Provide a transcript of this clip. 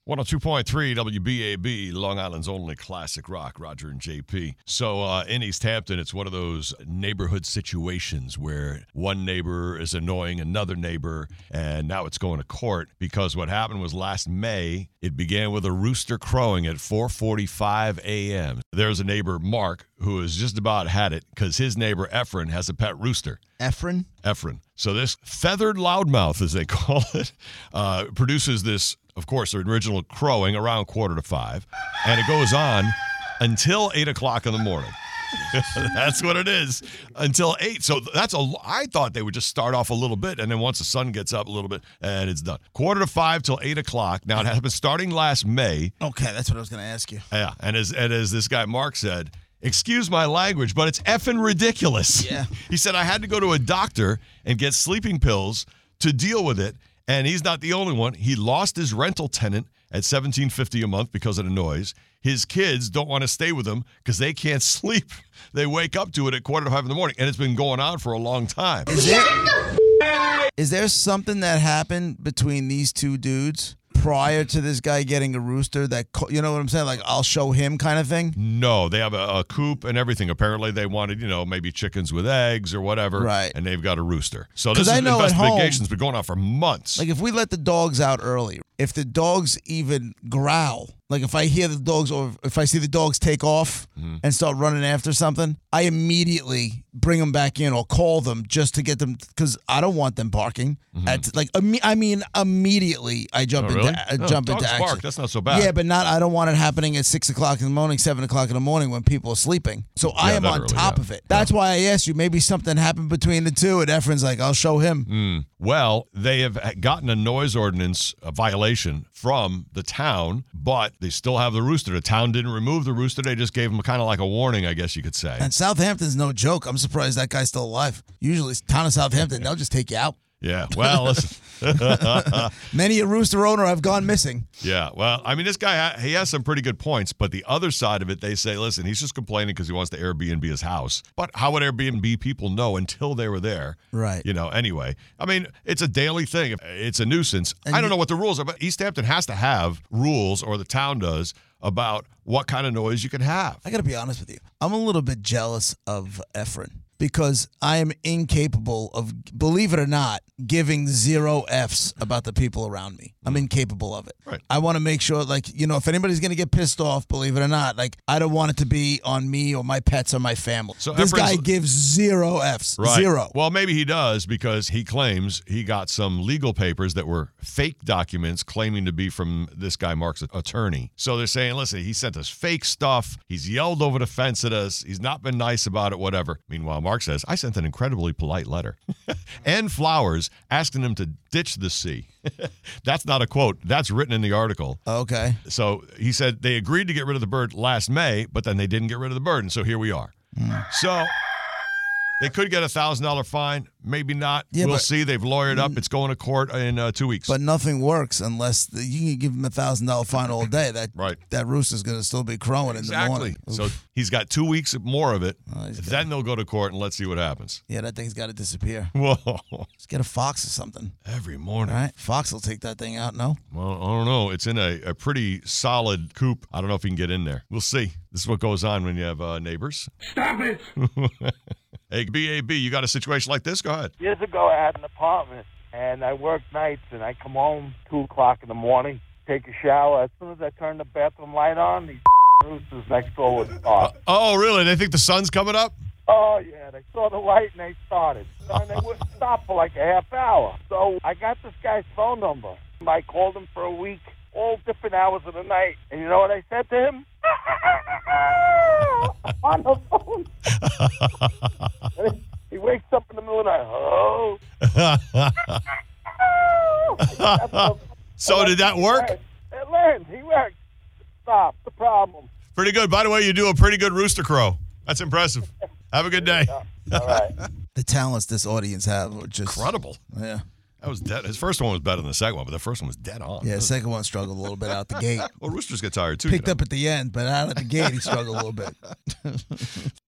102.3 WBAB, Long Island's only classic rock, Roger and JP. So in East Hampton, it's one of those neighborhood situations where one neighbor is annoying another neighbor, and now it's going to court because what happened was last May, it began with a rooster crowing at 4:45 a.m. There's a neighbor, Mark, who has just about had it because his neighbor, Efren, has a pet rooster. Efren? Efren. So this feathered loudmouth, as they call it, produces this, of course, the original crowing around 4:45, and it goes on until 8 o'clock in the morning. That's what it is, until 8. So I thought they would just start off a little bit, and then once the sun gets up a little bit, and it's done. 4:45 till 8 o'clock. Now, it happened starting last May. Okay, that's what I was going to ask you. Yeah, and as this guy Mark said, excuse my language, but it's effing ridiculous. Yeah. He said, I had to go to a doctor and get sleeping pills to deal with it, and he's not the only one. He lost his rental tenant at $17.50 a month because of the noise. His kids don't want to stay with him because they can't sleep. They wake up to it at 4:45 in the morning, and it's been going on for a long time. Is there something that happened between these two dudes prior to this guy getting a rooster that, you know what I'm saying? Like, I'll show him kind of thing? No, they have a coop and everything. Apparently, they wanted, maybe chickens with eggs or whatever. Right. And they've got a rooster. So this I know investigation's been going on for months. Like, if we let the dogs out early, if the dogs even growl, like if I hear the dogs or if I see the dogs take off and start running after something, I immediately bring them back in or call them just to get them, because I don't want them barking. Immediately I jump into action. Bark. That's not so bad. Yeah, but I don't want it happening at 6 o'clock in the morning, 7 o'clock in the morning when people are sleeping. So I am on top of it. That's why I asked you, maybe something happened between the two, and Efren's like, I'll show him. Well, they have gotten a noise ordinance violation from the town, but they still have the rooster. The town didn't remove the rooster. They just gave them kind of like a warning, I guess you could say. And Southampton's no joke. I'm surprised that guy's still alive. Usually, town of Southampton, they'll just take you out. Yeah, well, listen. Many a rooster owner have gone missing. Yeah, well, I mean, this guy, he has some pretty good points, but the other side of it, they say, listen, he's just complaining because he wants to Airbnb his house. But how would Airbnb people know until they were there? Right. Anyway. I mean, it's a daily thing. It's a nuisance. I don't know what the rules are, but East Hampton has to have rules, or the town does, about what kind of noise you can have. I got to be honest with you. I'm a little bit jealous of Efren, because I am incapable of, believe it or not, giving 0 Fs about the people around me. I'm incapable of it. Right. I want to make sure, if anybody's going to get pissed off, believe it or not, I don't want it to be on me or my pets or my family. So this guy gives 0 Fs. Right. 0. Well, maybe he does, because he claims he got some legal papers that were fake documents claiming to be from this guy, Mark's attorney. So they're saying, listen, he sent us fake stuff. He's yelled over the fence at us. He's not been nice about it, whatever. Meanwhile, Mark says, I sent an incredibly polite letter and flowers asking him to ditch the sea. That's not a quote. That's written in the article. Okay. So he said they agreed to get rid of the bird last May, but then they didn't get rid of the bird, and so here we are. So they could get a $1,000 fine. Maybe not. Yeah, we'll see. They've lawyered up. It's going to court in 2 weeks. But nothing works unless you can give him a $1,000 fine all day. That rooster's going to still be crowing in the morning. So he's got 2 weeks more of it. Then they'll go to court, and let's see what happens. Yeah, that thing's got to disappear. Whoa. Let's get a fox or something. Every morning. All right. Fox will take that thing out, no? Well, I don't know. It's in a pretty solid coop. I don't know if he can get in there. We'll see. This is what goes on when you have neighbors. Stop it! Hey, BAB, you got a situation like this? Go ahead. Years ago, I had an apartment, and I worked nights, and I come home 2 o'clock in the morning, take a shower. As soon as I turn the bathroom light on, these roosters next door would start. Oh, really? They think the sun's coming up? Oh, yeah. They saw the light, and they started. And they wouldn't stop for like a half hour. So I got this guy's phone number. I called him for a week, all different hours of the night. And you know what I said to him? On the phone. He wakes up in the middle of the night. Oh. So did that work? It learned. He worked. Stop the problem. Pretty good. By the way, you do a pretty good rooster crow. That's impressive. Have a good day. All right. The talents this audience have are just incredible. Yeah. That was dead. His first one was better than the second one, but the first one was dead on. Yeah, the second one struggled a little bit out the gate. Well, roosters get tired too. Picked up at the end, but out of the gate he struggled a little bit.